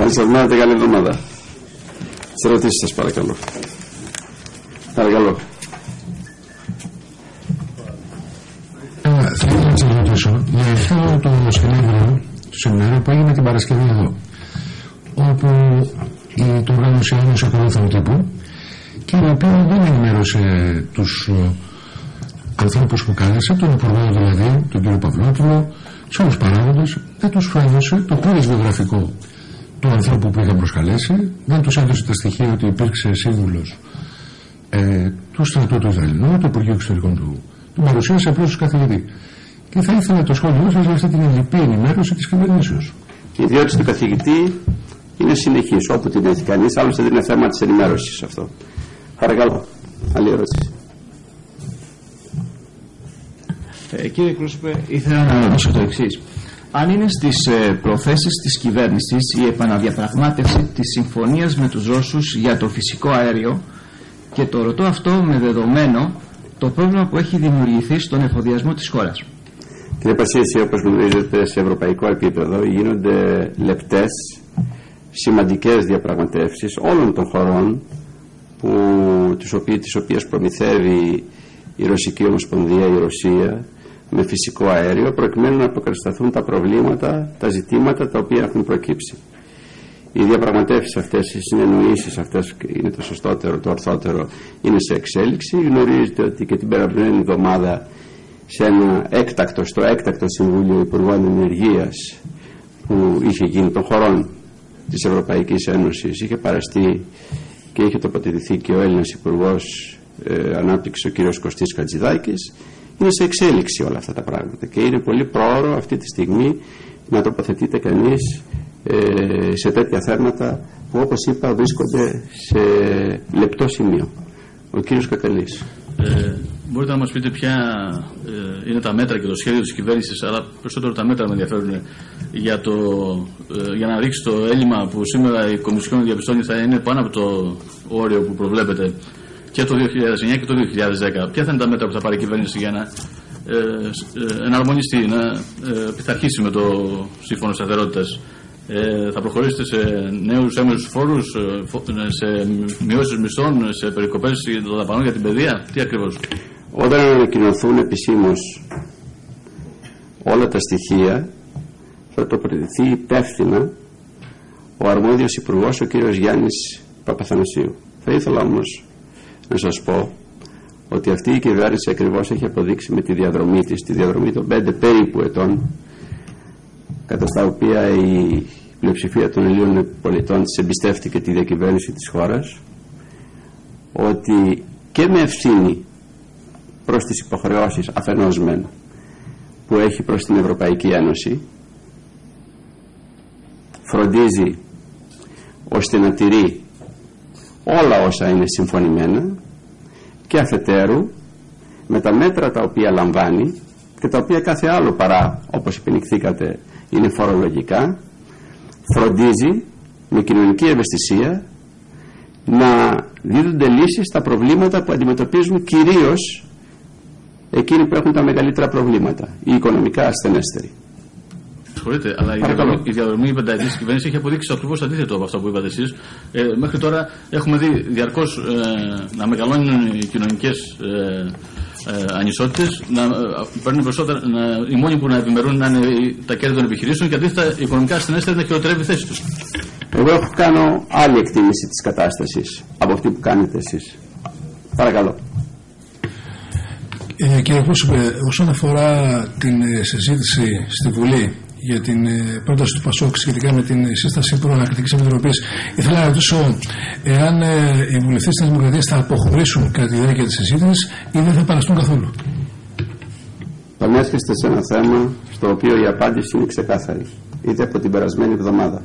Καλή σας μέρα και καλή εβδομάδα. Τις ερωτήσεις σας παρακαλώ. Παρακαλώ. Θα ήθελα να σας ρωτήσω για αυτό το συνέδριο, το σεμινάριο που έγινε την Παρασκευή εδώ, όπου το οργάνωσε Ένωση Ακολούθων Τύπου και η οποία δεν ενημέρωσε τους ανθρώπους που κάλεσε, τον Υπουργό δηλαδή, τον κύριο Παυλόπουλο, τους άλλους παράγοντες, δεν τους φάνησε το πλήρες βιογραφικό του ανθρώπου που είχαν προσκαλέσει, δεν τους έδωσε τα στοιχεία ότι υπήρξε σύμβουλος του στρατού του Ισραηλινού, του Υπουργείου Εξωτερικών του παρουσίασε απλώς ως καθηγητή. Και θα ήθελα το σχόλιο σας για αυτή την ελλειπή ενημέρωση της κυβερνήσεως. Η ιδιότητα του καθηγητή είναι συνεχής, όπου την έχει κανείς, άλλωστε δεν είναι θέμα της ενημέρωσης αυτό. Παρακαλώ. Άλλη ερώτηση. Κύριε εκπρόσωπε, ήθελα να ρωτήσω το εξής. Αν είναι στις προθέσεις της κυβέρνησης η επαναδιαπραγμάτευση της συμφωνίας με τους Ρώσους για το φυσικό αέριο, και το ρωτώ αυτό με δεδομένο το πρόβλημα που έχει δημιουργηθεί στον εφοδιασμό της χώρας. Κύριε Πασίση, όπως γνωρίζετε, σε ευρωπαϊκό επίπεδο γίνονται λεπτές, σημαντικές διαπραγματεύσεις όλων των χωρών τις οποίες προμηθεύει η Ρωσική Ομοσπονδία, η Ρωσία, με φυσικό αέριο, προκειμένου να αποκρισταθούν τα προβλήματα, τα ζητήματα τα οποία έχουν προκύψει. Οι διαπραγματεύσεις αυτές, οι συνεννοήσεις αυτές, είναι το σωστότερο, το ορθότερο, είναι σε εξέλιξη. Γνωρίζετε ότι και την περασμένη εβδομάδα στο έκτακτο Συμβούλιο Υπουργών Ενεργείας που είχε γίνει των χωρών της Ευρωπαϊκής Ένωσης, είχε παραστεί και είχε τοποθετηθεί και ο Έλληνας Υπουργός Ανάπτυξης, ο κ. Κωστής Χατζηδάκης. Είναι σε εξέλιξη όλα αυτά τα πράγματα και είναι πολύ πρόωρο αυτή τη στιγμή να τοποθετείται κανείς σε τέτοια θέματα που, όπως είπα, βρίσκονται σε λεπτό σημείο. Ο κύριος Κακαλής. Μπορείτε να μας πείτε ποια είναι τα μέτρα και το σχέδιο της κυβέρνησης, αλλά περισσότερο τα μέτρα με ενδιαφέρουν για να ρίξει το έλλειμμα που σήμερα η Κομισιόν διαπιστώνει θα είναι πάνω από το όριο που προβλέπεται και το 2009 και το 2010. Ποια θα είναι τα μέτρα που θα πάρει η κυβέρνηση για να εναρμονιστεί, να πειθαρχήσει με το Σύμφωνο Σταθερότητας? Θα προχωρήσετε σε νέους έμεσους φόρους, σε μειώσεις μισθών, σε περικοπές των δαπανών για την παιδεία? Τι ακριβώς? Όταν ανακοινωθούν επισήμως όλα τα στοιχεία, θα τοποθετηθεί υπεύθυνα ο αρμόδιος υπουργός, ο κύριος Γιάννης Παπαθανασίου. Θα ήθελα όμως να σας πω ότι αυτή η κυβέρνηση ακριβώς έχει αποδείξει με τη διαδρομή της, τη διαδρομή των 5 περίπου ετών, κατά στα οποία η πλειοψηφία των Ελλήνων πολιτών της εμπιστεύτηκε τη διακυβέρνηση της χώρας, ότι και με ευθύνη προς τις υποχρεώσεις αφενός μεν που έχει προς την Ευρωπαϊκή Ένωση, φροντίζει ώστε να τηρεί όλα όσα είναι συμφωνημένα, και αφετέρου με τα μέτρα τα οποία λαμβάνει και τα οποία κάθε άλλο παρά, όπως υπενηχθήκατε, είναι φορολογικά, φροντίζει με κοινωνική ευαισθησία να δίδονται λύσεις στα προβλήματα που αντιμετωπίζουν κυρίως εκείνοι που έχουν τα μεγαλύτερα προβλήματα, οι οικονομικά ασθενέστεροι. Συγχωρείτε, αλλά η διαδρομή πενταετής της κυβέρνησης έχει αποδείξει ακριβώς αντίθετο από αυτά που είπατε εσείς. Μέχρι τώρα έχουμε δει διαρκώς να μεγαλώνουν οι κοινωνικές ανισότητες, να παίρνουν περισσότερα, οι μόνοι που να ευημερούν να είναι τα κέρδη των επιχειρήσεων, και αντίθετα οι οικονομικά ασθενέστεροι να χειροτερεύει η θέση τους. Εγώ έχω κάνω άλλη εκτίμηση της κατάστασης από αυτή που κάνετε εσείς. Παρακαλώ. Κύριε Εκπρόσωπε, όσον αφορά την συζήτηση στη Βουλή για την πρόταση του ΠΑΣΟΚ σχετικά με την σύσταση προανακριτικής επιτροπής, ήθελα να ρωτήσω εάν οι βουλευτές της Δημοκρατίας θα αποχωρήσουν κατά τη διάρκεια της συζήτησης ή δεν θα παραστούν καθόλου. Πανέρχεστε σε ένα θέμα στο οποίο η απάντηση είναι ξεκάθαρη, είτε από την περασμένη εβδομάδα,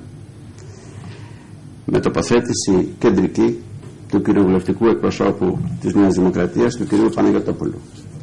με τοποθέτηση κεντρική του κοινοβουλευτικού εκπροσώπου της Νέας Δημοκρατίας, του κ. Παναγιωτόπουλου.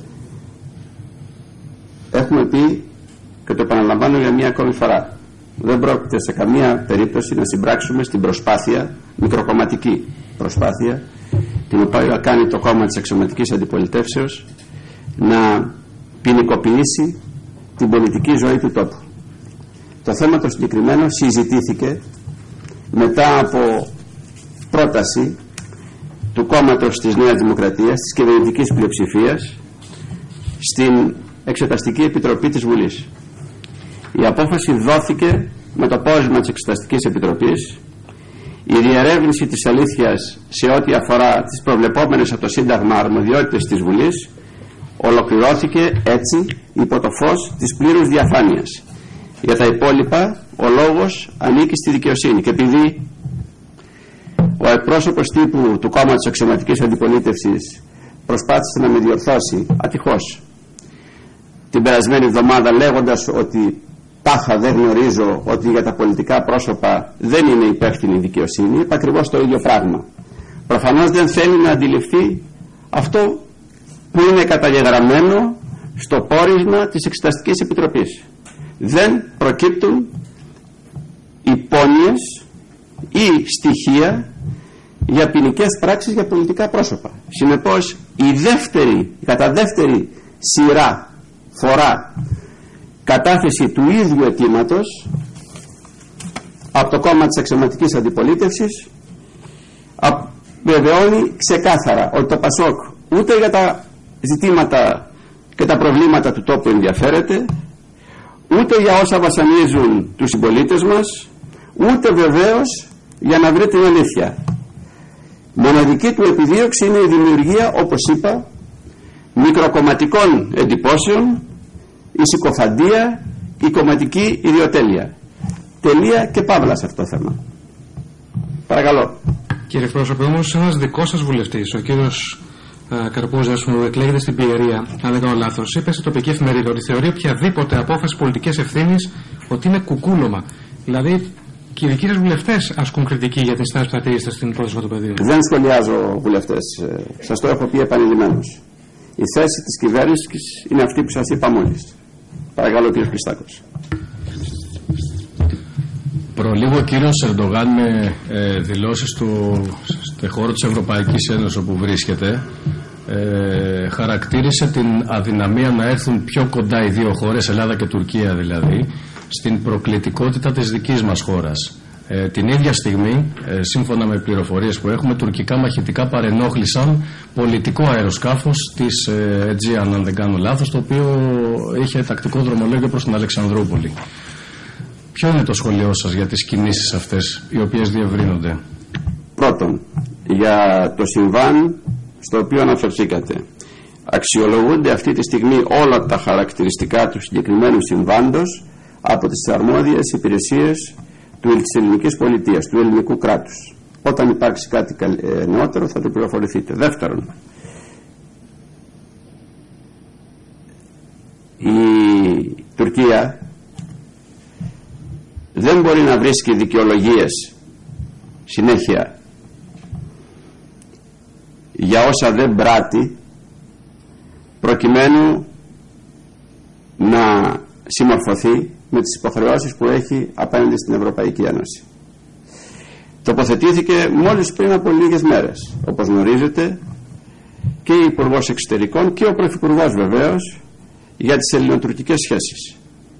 Έχουμε πει και το επαναλαμβάνω για μία ακόμη φορά, δεν πρόκειται σε καμία περίπτωση να συμπράξουμε στην προσπάθεια, μικροκομματική προσπάθεια, την οποία κάνει το κόμμα της αξιωματικής αντιπολιτεύσεως, να ποινικοποιήσει την πολιτική ζωή του τόπου. Το θέμα το συγκεκριμένο συζητήθηκε μετά από πρόταση του κόμματος της Νέας Δημοκρατίας, της κυβερνητικής πλειοψηφίας, στην Εξεταστική Επιτροπή της Βουλής. Η απόφαση δόθηκε με το πόρισμα της Εξεταστικής Επιτροπής. Η διερεύνηση της αλήθειας σε ό,τι αφορά τις προβλεπόμενες από το Σύνταγμα αρμοδιότητες της Βουλής ολοκληρώθηκε έτσι υπό το φως της πλήρους διαφάνειας. Για τα υπόλοιπα ο λόγος ανήκει στη δικαιοσύνη, και επειδή ο εκπρόσωπος τύπου του κόμματος αξιωματικής αντιπολίτευσης προσπάθησε να με διορθώσει ατυχώς την περασμένη εβδομάδα, λέγοντας ότι τάχα δεν γνωρίζω ότι για τα πολιτικά πρόσωπα δεν είναι υπεύθυνη η δικαιοσύνη, είπε ακριβώς το ίδιο πράγμα. Προφανώς δεν θέλει να αντιληφθεί αυτό που είναι καταγεγραμμένο στο πόρισμα της Εξεταστικής Επιτροπής. Δεν προκύπτουν υπόνοιες ή στοιχεία για ποινικές πράξεις για πολιτικά πρόσωπα. Συνεπώς κατά δεύτερη φορά κατάθεση του ίδιου αιτήματος από το κόμμα της αξιωματικής αντιπολίτευσης βεβαιώνει ξεκάθαρα ότι το ΠΑΣΟΚ ούτε για τα ζητήματα και τα προβλήματα του τόπου ενδιαφέρεται, ούτε για όσα βασανίζουν τους συμπολίτες μας, ούτε βεβαίως για να βρει την αλήθεια. Μοναδική του επιδίωξη είναι η δημιουργία, όπως είπα, μικροκομματικών εντυπώσεων, η συκοφαντία, η κομματική ιδιοτέλεια. Τελεία και παύλα σε αυτό το θέμα. Παρακαλώ. Κύριε πρόσωπε, όμως ένας δικός σας βουλευτής, ο κύριος Καρπούζας, που εκλέγεται στην Πιερία, αν δεν κάνω λάθος, είπε σε τοπική εφημερίδα ότι θεωρεί οποιαδήποτε απόφαση πολιτικής ευθύνης ότι είναι κουκούλωμα. Δηλαδή, και οι δικοί σας βουλευτές ασκούν κριτική για την στάση που θα τηρήσετε στην υπόθεση του πεδίου. Δεν σχολιάζω βουλευτές. Σας το έχω πει επανειλημμένως. Η θέση της κυβέρνησης είναι αυτή που σας είπα μόλις. Παρακαλώ, κύριε Χριστάκος. Προλίγο ο κύριος Ερντογάν με δηλώσεις του στη χώρα της Ευρωπαϊκής Ένωσης όπου βρίσκεται χαρακτήρισε την αδυναμία να έρθουν πιο κοντά οι δύο χώρες, Ελλάδα και Τουρκία δηλαδή, στην προκλητικότητα της δικής μας χώρας. Την ίδια στιγμή, σύμφωνα με πληροφορίες που έχουμε, τουρκικά μαχητικά παρενόχλησαν πολιτικό αεροσκάφος της Aegean, αν δεν κάνω λάθος, το οποίο είχε τακτικό δρομολόγιο προς την Αλεξανδρούπολη. Ποιο είναι το σχολείο σας για τις κινήσεις αυτές οι οποίες διευρύνονται? Πρώτον, για το συμβάν στο οποίο αναφερθήκατε. Αξιολογούνται αυτή τη στιγμή όλα τα χαρακτηριστικά του συγκεκριμένου συμβάντος από τις αρμόδιες υπηρεσίες της ελληνικής πολιτείας, του ελληνικού κράτους. Όταν υπάρξει κάτι νεότερο θα το πληροφορηθείτε. Δεύτερον, η Τουρκία δεν μπορεί να βρίσκει δικαιολογίες συνέχεια για όσα δεν πράττει, προκειμένου να συμμορφωθεί με τις υποχρεώσεις που έχει απέναντι στην Ευρωπαϊκή Ένωση. Τοποθετήθηκε μόλις πριν από λίγες μέρες, όπως γνωρίζετε, και η Υπουργός Εξωτερικών και ο Πρωθυπουργός βεβαίως, για τις ελληνοτουρκικές σχέσεις.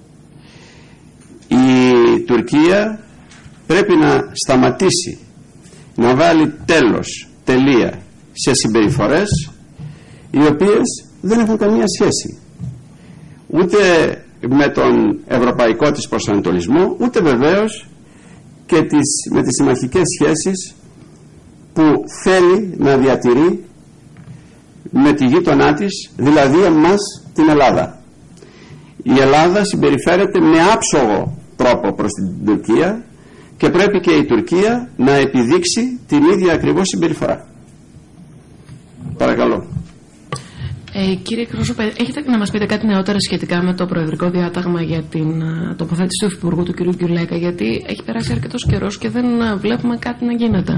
Η Τουρκία πρέπει να σταματήσει να βάλει τελεία σε συμπεριφορές οι οποίες δεν έχουν καμία σχέση ούτε με τον ευρωπαϊκό της προσανατολισμό, ούτε βεβαίως και με τις συμμαχικές σχέσεις που θέλει να διατηρεί με τη γείτονά της, δηλαδή εμάς την Ελλάδα. Η Ελλάδα συμπεριφέρεται με άψογο τρόπο προς την Τουρκία και πρέπει και η Τουρκία να επιδείξει την ίδια ακριβώς συμπεριφορά. Παρακαλώ. Κύριε εκπρόσωπε, έχετε να μας πείτε κάτι νεότερα σχετικά με το προεδρικό διάταγμα για την τοποθέτηση του Υφυπουργού του κ. Γκιουλέκα, γιατί έχει περάσει αρκετός καιρός και δεν βλέπουμε κάτι να γίνεται.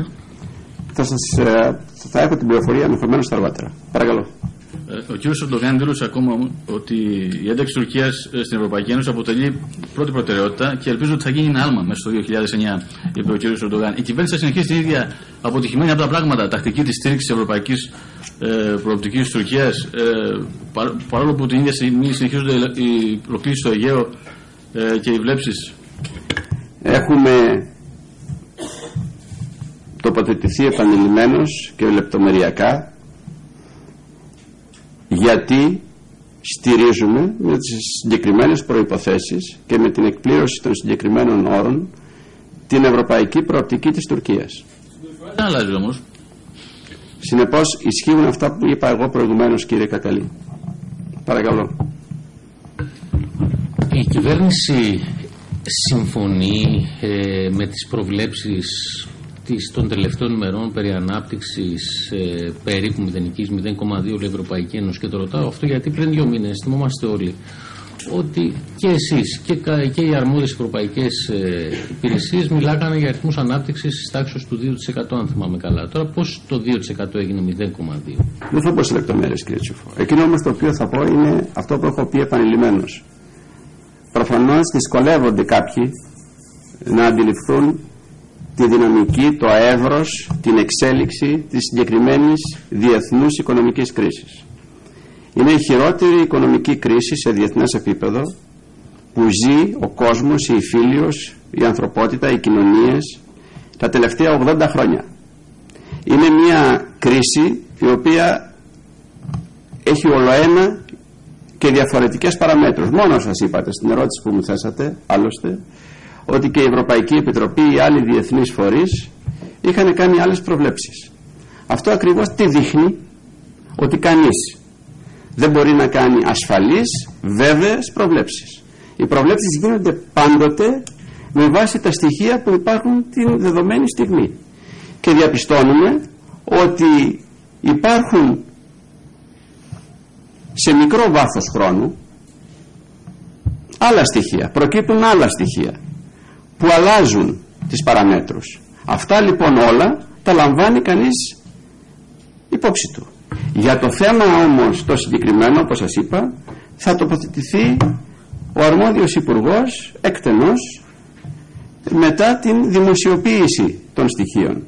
Θα έχω την πληροφορία ενδεχομένως αργότερα. Παρακαλώ. Ο κ. Ερντογάν δήλωσε ακόμα ότι η ένταξη της Τουρκίας στην Ευρωπαϊκή Ένωση αποτελεί πρώτη προτεραιότητα και ελπίζω ότι θα γίνει ένα άλμα μέσα στο 2009, είπε ο κ. Ερντογάν. Η κυβέρνηση θα συνεχίσει την ίδια αποτυχημένη από τα πράγματα τακτική της στήριξης της ευρωπαϊκής προοπτικής της Τουρκίας, παρόλο που την ίδια στιγμή συνεχίζονται οι προκλήσεις στο Αιγαίο και οι βλέψεις. Έχουμε τοποθετηθεί επανειλημμένος και λεπτομεριακά γιατί στηρίζουμε με τις συγκεκριμένες προϋποθέσεις και με την εκπλήρωση των συγκεκριμένων όρων την ευρωπαϊκή προοπτική της Τουρκίας. Δεν αλλάζει όμως. Συνεπώς ισχύουν αυτά που είπα εγώ προηγουμένως, κύριε Κακαλή. Παρακαλώ. Η κυβέρνηση συμφωνεί με τις προβλέψεις των τελευταίων ημερών περί ανάπτυξης περίπου μηδενικής 0,2 Ευρωπαϊκή Ένωση, και το ρωτάω αυτό γιατί πριν 2 μήνες θυμόμαστε όλοι ότι και εσείς και οι αρμόδιες ευρωπαϊκές υπηρεσίες μιλάγανε για αριθμούς ανάπτυξης της τάξης του 2%, αν θυμάμαι καλά. Τώρα πώς το 2% έγινε 0,2? Δεν θα πω σε λεπτομέρειες, κύριε Τσούφο. Εκείνο όμως το οποίο θα πω είναι αυτό που έχω πει επανειλημμένως. Προφανώς δυσκολεύονται κάποιοι να αντιληφθούν τη δυναμική, το εύρος, την εξέλιξη της συγκεκριμένης διεθνούς οικονομικής κρίσης. Είναι η χειρότερη οικονομική κρίση σε διεθνές επίπεδο που ζει ο κόσμος, η υφήλιος, η ανθρωπότητα, οι κοινωνίες τα τελευταία 80 χρόνια. Είναι μια κρίση η οποία έχει ολοένα και διαφορετικές παραμέτρους. Μόνο σας είπατε στην ερώτηση που μου θέσατε, άλλωστε, ότι και η Ευρωπαϊκή Επιτροπή, οι άλλοι διεθνείς φορείς είχαν κάνει άλλες προβλέψεις. Αυτό ακριβώς τι δείχνει? Ότι κανείς δεν μπορεί να κάνει ασφαλείς, βέβαιες προβλέψεις. Οι προβλέψεις γίνονται πάντοτε με βάση τα στοιχεία που υπάρχουν την δεδομένη στιγμή. Και διαπιστώνουμε ότι υπάρχουν σε μικρό βάθος χρόνου άλλα στοιχεία, προκύπτουν άλλα στοιχεία που αλλάζουν τις παραμέτρους. Αυτά λοιπόν όλα τα λαμβάνει κανείς υπόψη του. Για το θέμα όμως το συγκεκριμένο, όπως σας είπα, θα τοποθετηθεί ο αρμόδιος υπουργός εκτενώς μετά την δημοσιοποίηση των στοιχείων.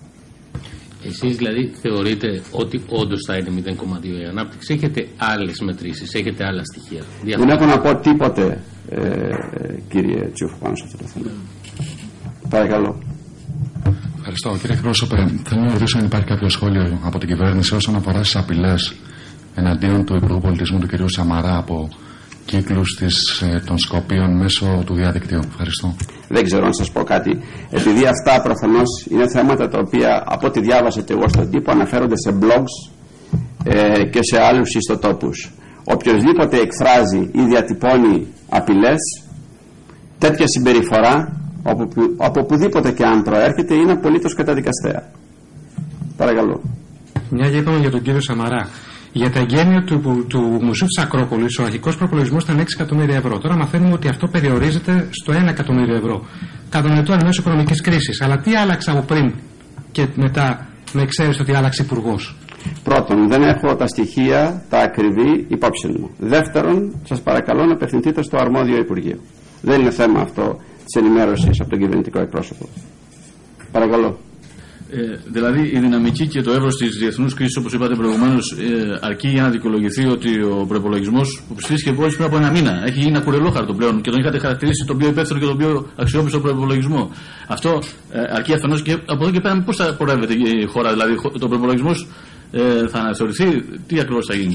Εσείς δηλαδή θεωρείτε ότι όντως θα είναι 0,2 η ανάπτυξη? Έχετε άλλες μετρήσεις, έχετε άλλα στοιχεία? Δεν έχω να πω τίποτε, κύριε Τσούφο, πάνω σε αυτό το θέμα. Παρακαλώ. Ευχαριστώ. Κύριε εκπρόσωπε, θέλω να ρωτήσω αν υπάρχει κάποιο σχόλιο από την κυβέρνηση όσον αφορά στις απειλές εναντίον του Υπουργού Πολιτισμού του κ. Σαμαρά από κύκλους των Σκοπίων μέσω του διαδικτύου. Ευχαριστώ. Δεν ξέρω να σας πω κάτι. Επειδή αυτά προφανώς είναι θέματα τα οποία από ό,τι διάβασα και εγώ στον τύπο αναφέρονται σε blogs και σε άλλους ιστοτόπους. Οποιοςδήποτε εκφράζει ή διατυπώνει απειλές, τέτοια συμπεριφορά από οπουδήποτε και αν προέρχεται είναι απολύτως καταδικαστέα. Παρακαλώ. Μια και είπαμε για τον κύριο Σαμαρά. Για τα εγγένεια του Μουσείου της Ακρόπολης, ο αρχικός προπολογισμός ήταν 6 εκατομμύρια ευρώ. Τώρα μαθαίνουμε ότι αυτό περιορίζεται στο 1 εκατομμύριο ευρώ. Κατανοητό εν μέσω οικονομικής κρίσης. Αλλά τι άλλαξε από πριν και μετά, με εξαίρεση ότι άλλαξε υπουργός? Πρώτον, δεν έχω τα στοιχεία, τα ακριβή υπόψη μου. Δεύτερον, σας παρακαλώ να απευθυνθείτε στο αρμόδιο Υπουργείο. Δεν είναι θέμα αυτό της ενημέρωσης από τον κυβερνητικό εκπρόσωπο. Παρακαλώ. Δηλαδή η δυναμική και το εύρος της διεθνούς κρίσης, όπως είπατε προηγουμένως, αρκεί για να δικαιολογηθεί ότι ο προϋπολογισμός που ψηφίστηκε πριν από 1 μήνα έχει γίνει ένα κουρελόχαρτο πλέον και τον είχατε χαρακτηρίσει τον πιο υπεύθυνο και τον πιο αξιόπιστο προϋπολογισμό. Αυτό αρκεί αφενός, και από εδώ και πέρα πώς θα πορεύεται η χώρα? Δηλαδή ο προϋπολογισμός θα αναθεωρηθεί, τι ακριβώς θα γίνει?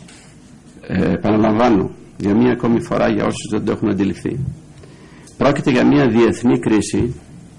Επαναλαμβάνω για μία ακόμη φορά για όσους δεν το έχουν αντιληφθεί. Πρόκειται για μία διεθνή κρίση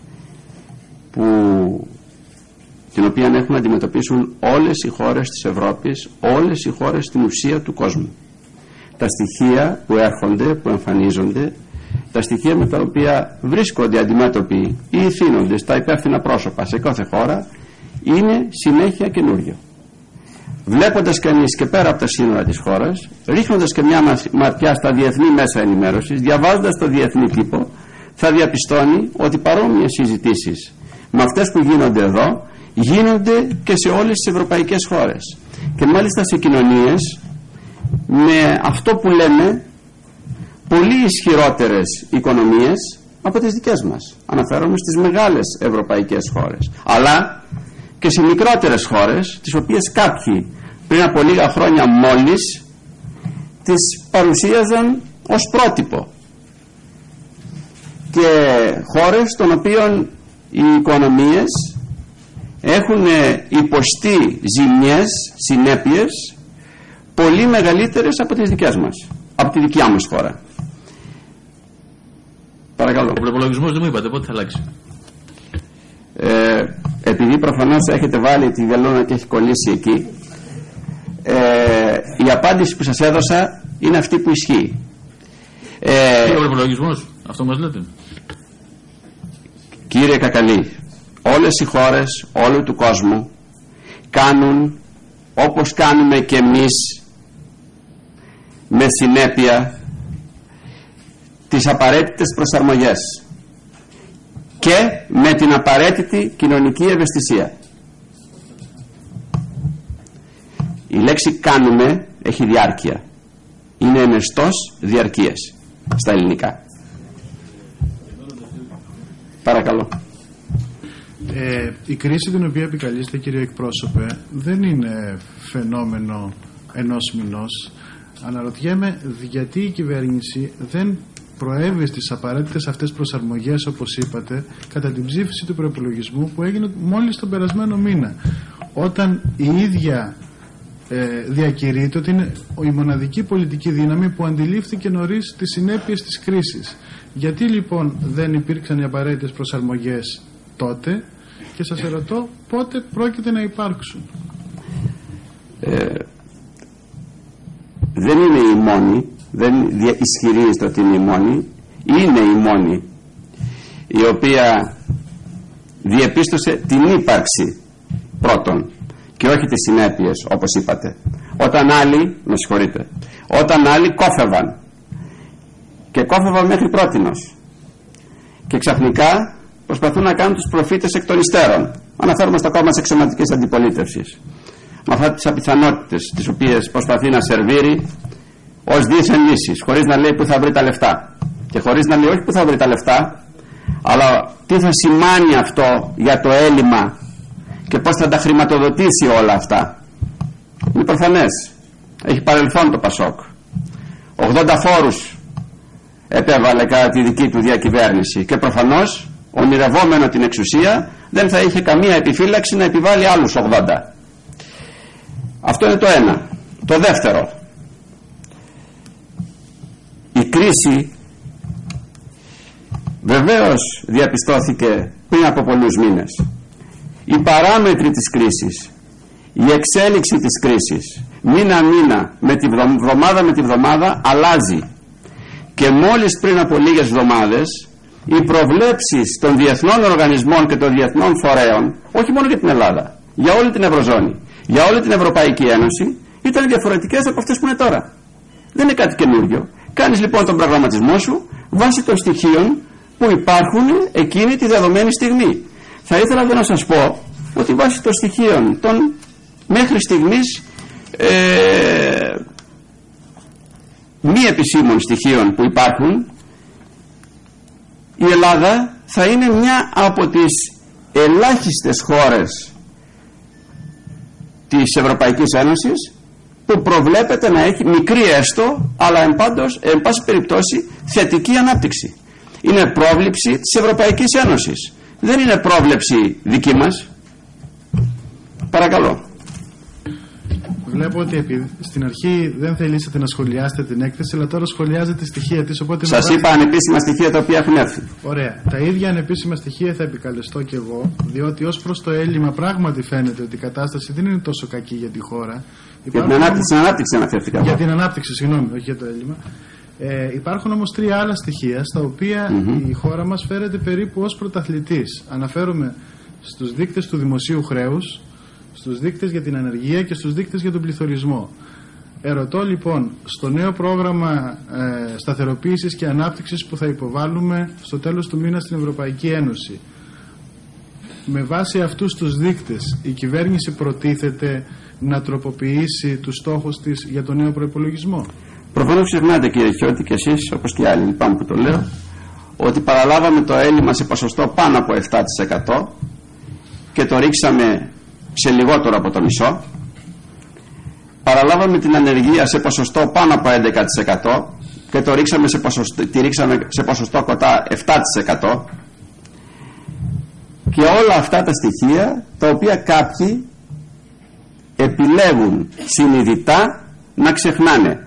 την οποία έχουν να αντιμετωπίσουν όλες οι χώρες της Ευρώπης, όλες οι χώρες στην ουσία του κόσμου. Τα στοιχεία που έρχονται, που εμφανίζονται, τα στοιχεία με τα οποία βρίσκονται αντιμέτωποι οι ηθήνοντες, τα υπεύθυνα πρόσωπα σε κάθε χώρα, είναι συνέχεια καινούριο. Βλέποντας κανείς και πέρα από τα σύνορα της χώρας, ρίχνοντας και μια ματιά στα διεθνή μέσα ενημέρωσης, διαβάζοντας το διεθνή τύπο, θα διαπιστώνει ότι παρόμοιες συζητήσεις με αυτές που γίνονται εδώ γίνονται και σε όλες τις ευρωπαϊκές χώρες, και μάλιστα σε κοινωνίες με αυτό που λέμε πολύ ισχυρότερες οικονομίες από τις δικές μας. Αναφέρομαι στις μεγάλες ευρωπαϊκές χώρες, αλλά και σε μικρότερες χώρες, τις οποίες κάποιοι πριν από λίγα χρόνια μόλις τις παρουσίαζαν ως πρότυπο, και χώρες των οποίων οι οικονομίες έχουν υποστεί ζημιές, συνέπειες πολύ μεγαλύτερες από τις δικές μας, από τη δικιά μας χώρα. Παρακαλώ. Ο προϋπολογισμός δεν μου είπατε πότε θα αλλάξει. Επειδή προφανώς έχετε βάλει τη βελόνα και έχει κολλήσει εκεί, η απάντηση που σας έδωσα είναι αυτή που ισχύει. Ο προϋπολογισμός, αυτό μας λέτε? Κύριε Κακαλή, όλες οι χώρες όλου του κόσμου κάνουν όπως κάνουμε και εμείς, με συνέπεια, τις απαραίτητες προσαρμογές και με την απαραίτητη κοινωνική ευαισθησία. Η λέξη κάνουμε έχει διάρκεια, είναι ενεστός διαρκείας στα ελληνικά. Παρακαλώ. Η κρίση την οποία επικαλείστε, κύριε εκπρόσωπε, δεν είναι φαινόμενο ενός μηνός. Αναρωτιέμαι γιατί η κυβέρνηση δεν προέβη στις απαραίτητες αυτές προσαρμογές, όπως είπατε, κατά την ψήφιση του προϋπολογισμού που έγινε μόλις τον περασμένο μήνα, όταν η ίδια διακηρύττει ότι είναι η μοναδική πολιτική δύναμη που αντιλήφθηκε νωρίς τις συνέπειες της κρίσης. Γιατί λοιπόν δεν υπήρξαν οι απαραίτητες προσαρμογές τότε, και σας ερωτώ πότε πρόκειται να υπάρξουν? Δεν είναι η μόνη, δεν ισχυρίζεται ότι είναι η μόνη, είναι η μόνη η οποία διεπίστωσε την ύπαρξη πρώτον και όχι τις συνέπειες, όπως είπατε. Όταν άλλοι, με συγχωρείτε, όταν άλλοι κόφευαν και κόφευαν μέχρι πρότινος και ξαφνικά προσπαθούν να κάνουν τους προφήτες εκ των υστέρων. Αναφέρομαι στα κόμματα της εξωματικής αντιπολίτευσης, με αυτές τις απιθανότητες τις οποίες προσπαθεί να σερβίρει ως δίθεν λύσεις, χωρίς να λέει που θα βρει τα λεφτά και χωρίς να λέει όχι που θα βρει τα λεφτά, αλλά τι θα σημάνει αυτό για το έλλειμμα και πώς θα τα χρηματοδοτήσει όλα αυτά. Είναι προφανές. Έχει παρελθόν το ΠΑΣΟΚ. 80 φόρους επέβαλε κατά τη δική του διακυβέρνηση και προφανώς ονειρευόμενο την εξουσία δεν θα είχε καμία επιφύλαξη να επιβάλλει άλλους 80. Αυτό είναι το ένα. Το δεύτερο, η κρίση βεβαίως διαπιστώθηκε πριν από πολλούς μήνες. Οι παράμετροι της κρίσης, η εξέλιξη της κρίσης μήνα-μήνα, με τη βδομάδα με τη βδομάδα αλλάζει και μόλις πριν από λίγες εβδομάδες οι προβλέψεις των διεθνών οργανισμών και των διεθνών φορέων, όχι μόνο για την Ελλάδα, για όλη την Ευρωζώνη, για όλη την Ευρωπαϊκή Ένωση, ήταν διαφορετικές από αυτές που είναι τώρα. Δεν είναι κάτι καινούριο. Κάνεις λοιπόν τον προγραμματισμό σου βάσει των στοιχείων που υπάρχουν εκείνη τη δεδομένη στιγμή. Θα ήθελα να σας πω ότι βάσει των στοιχείων των μέχρι στιγμής μη επισήμων στοιχείων που υπάρχουν, η Ελλάδα θα είναι μια από τις ελάχιστες χώρες της Ευρωπαϊκής Ένωσης που προβλέπεται να έχει μικρή έστω, αλλά εν πάση περιπτώσει θετική ανάπτυξη. Είναι πρόβλεψη της Ευρωπαϊκής Ένωσης, δεν είναι πρόβλεψη δική μας. Παρακαλώ. Βλέπω ότι στην αρχή δεν θελήσατε να σχολιάσετε την έκθεση, αλλά τώρα σχολιάζετε στοιχεία της. Σας είπα ανεπίσημα στοιχεία τα οποία έχουν έρθει. Ωραία. Τα ίδια ανεπίσημα στοιχεία θα επικαλεστώ και εγώ, διότι ως προς το έλλειμμα πράγματι φαίνεται ότι η κατάσταση δεν είναι τόσο κακή για τη χώρα. Για την ανάπτυξη αναφέρθηκα. Για την ανάπτυξη, συγγνώμη, όχι για το έλλειμμα. Υπάρχουν όμως τρία άλλα στοιχεία στα οποία η χώρα μας φέρεται περίπου ως πρωταθλητής. Αναφέρομαι στους δείκτες του δημοσίου χρέους, στους δείκτες για την ανεργία και στους δείκτες για τον πληθωρισμό. Ερωτώ λοιπόν, στο νέο πρόγραμμα σταθεροποίησης και ανάπτυξης που θα υποβάλουμε στο τέλος του μήνα στην Ευρωπαϊκή Ένωση, με βάση αυτούς τους δείκτες η κυβέρνηση προτίθεται να τροποποιήσει τους στόχους της για το νέο προϋπολογισμό? Προφανώς ξεχνάτε, κύριε Χιώτη, και εσείς όπως και άλλοι λυπάμαι που το λέω, ότι παραλάβαμε το έλλειμμα σε ποσοστό πάνω από 7% και το ρίξαμε σε λιγότερο από το μισό. Παραλάβαμε την ανεργία σε ποσοστό πάνω από 11% και το ρίξαμε τη ρίξαμε σε ποσοστό κοντά 7%. και όλα αυτά τα στοιχεία τα οποία κάποιοι επιλέγουν συνειδητά να ξεχνάνε.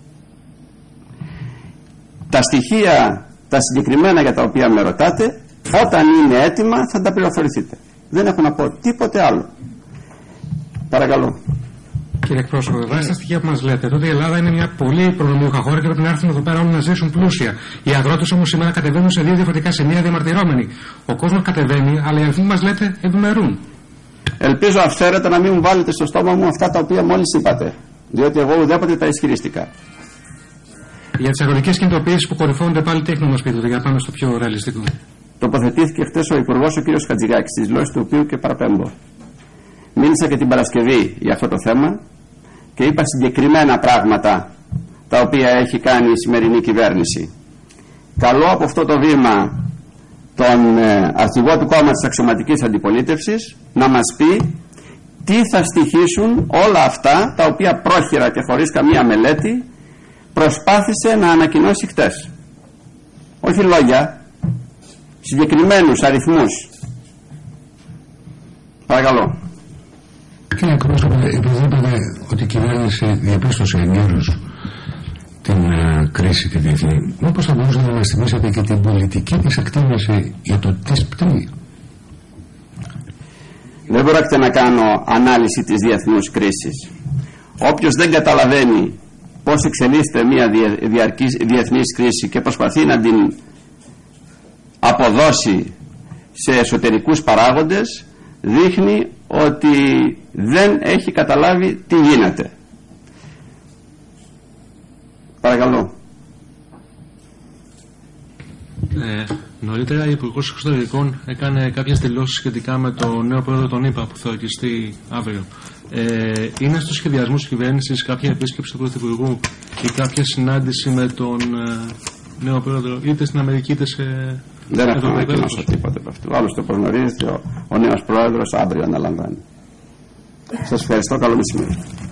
Τα στοιχεία τα συγκεκριμένα για τα οποία με ρωτάτε, όταν είναι έτοιμα θα τα πληροφορηθείτε. Δεν έχω να πω τίποτε άλλο. Παρακαλώ. Κύριε εκπρόσωπε, βάσει τα στοιχεία που μας λέτε, τότε η Ελλάδα είναι μια πολύ προνομιούχα χώρα και πρέπει να έρθουν εδώ πέρα όλοι να ζήσουν πλούσια. Οι αγρότες όμως σήμερα κατεβαίνουν σε δύο διαφορετικά σημεία διαμαρτυρόμενοι. Ο κόσμος κατεβαίνει, αλλά οι αριθμοί που μας λέτε ευημερούν. Ελπίζω αυθαίρετα να μην μου βάλετε στο στόμα μου αυτά τα οποία μόλις είπατε, διότι εγώ ουδέποτε τα ισχυρίστηκα. Για τις αγροτικές κινητοποιήσεις που κορυφώνονται πάλι, τι έχει να μας πείτε, για να πάμε στο πιο ρεαλιστικό. Τοποθετήθηκε χτες ο Υπουργός, ο κ. Χατζηγάκης, στις δηλώσεις του οποίου και παραπέμπω. Μίλησα και την Παρασκευή για αυτό το θέμα και είπα συγκεκριμένα πράγματα τα οποία έχει κάνει η σημερινή κυβέρνηση. Καλώ από αυτό το βήμα τον αρχηγό του κόμματος της αξιωματικής αντιπολίτευσης να μας πει τι θα στοιχήσουν όλα αυτά τα οποία πρόχειρα και χωρίς καμία μελέτη προσπάθησε να ανακοινώσει χτες. Όχι λόγια, συγκεκριμένους αριθμούς. Παρακαλώ. Κύριε εκπρόσωπε, επειδή είπατε ότι η κυβέρνηση διαπίστωσε εγκαίρως την κρίση τη διεθνή, μήπως θα μπορούσατε να μας θυμίσετε και την πολιτική της εκτίμηση για το τι σπτύει? Δεν πρόκειται να κάνω ανάλυση της διεθνούς κρίσης. Όποιος δεν καταλαβαίνει πώς εξελίσσεται μια διεθνής κρίση και προσπαθεί να την αποδώσει σε εσωτερικούς παράγοντες, δείχνει ότι δεν έχει καταλάβει τι γίνεται. Παρακαλώ. Νωρίτερα η Υπουργός Εξωτερικών έκανε κάποιες δηλώσεις σχετικά με το νέο πρόεδρο των ΗΠΑ που θα ορκιστεί αύριο. Είναι στο σχεδιασμό της κυβέρνησης κάποια επίσκεψη του Πρωθυπουργού ή κάποια συνάντηση με τον νέο πρόεδρο είτε στην Αμερική είτε σε... Δεν έχω να ανακοινώσω τίποτε από αυτού. Άλλωστε, όπως γνωρίζετε, ο νέος πρόεδρος αύριο αναλαμβάνει. Σας ευχαριστώ. Καλό μεσημέρι.